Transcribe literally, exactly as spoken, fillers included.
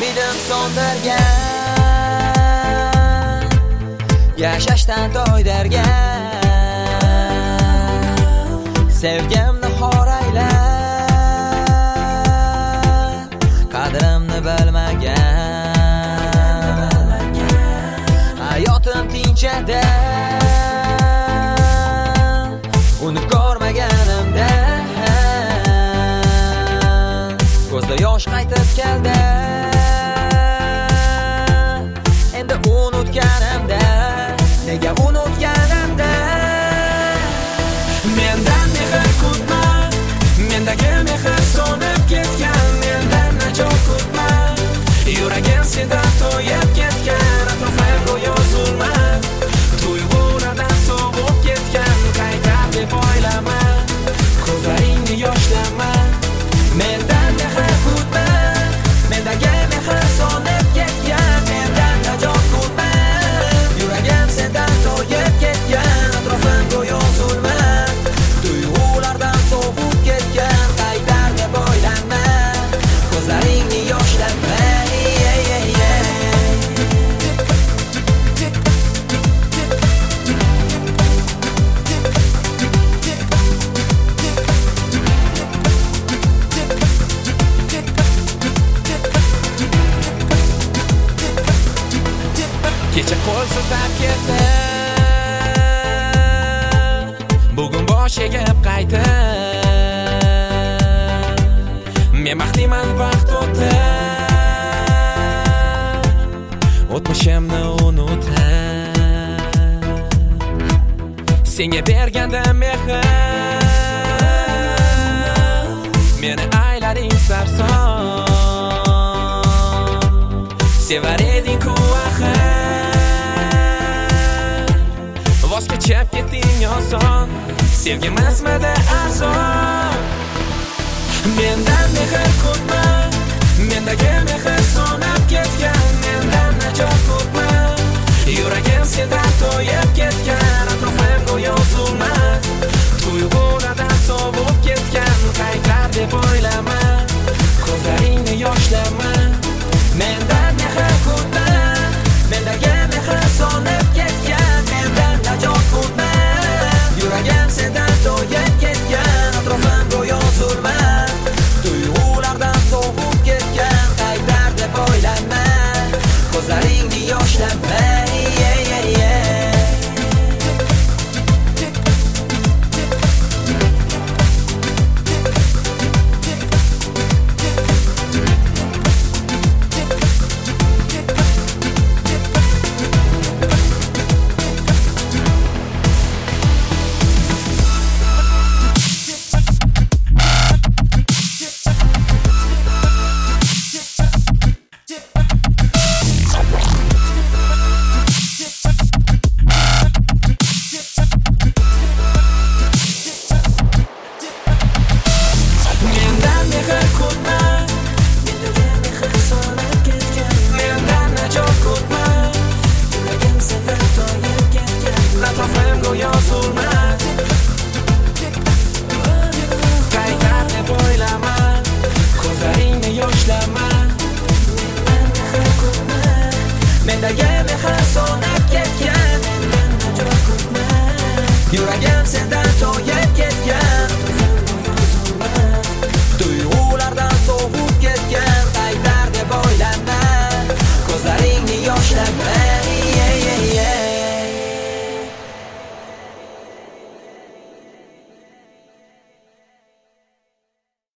umidim so'ndirgan, yashashdan toydargan, sevgimni xoraylab, qadrimni bilmagan, hayotim tinchada uni ko'rmaganimda, ko'zda yosh qaytib keldi. Endi unutganimda, nega unutganimda, mendan mehr kutma, mendagi mehr so'nib ketgan, mendan najot kutma, yuragim sendan to'yib ketgan, atrofim go'yo zulmat, tuyg'ulardan sovib ketgan, qaytar deb o'ylama, ko'zlaringni yoshlama, mendan mehr kutma, mendagi mehr so'nib ketgan, mendan najot kutma, yuragim sendan to'yib ketgan, atrofim go'yo zulmat, tuyg'ulardan sovib ketgan, qaytar deb o'ylama, ko'zlaringni yoshlama. Kecha qo'l siltab ketdi, bugun bosh egib qaytdi, men baxtliman, vaqt o'tdi, o'tmishimni unutib, senga berganda mehr, meni aylading sarson, sevar eding-ku axir, voz kechib ketding oson, sevgimasmidi arzon, mendan mehr kutma, mendagi mehr so'nib ketgan, mendan najot kutma, yuragim sendan to'yib ketgan.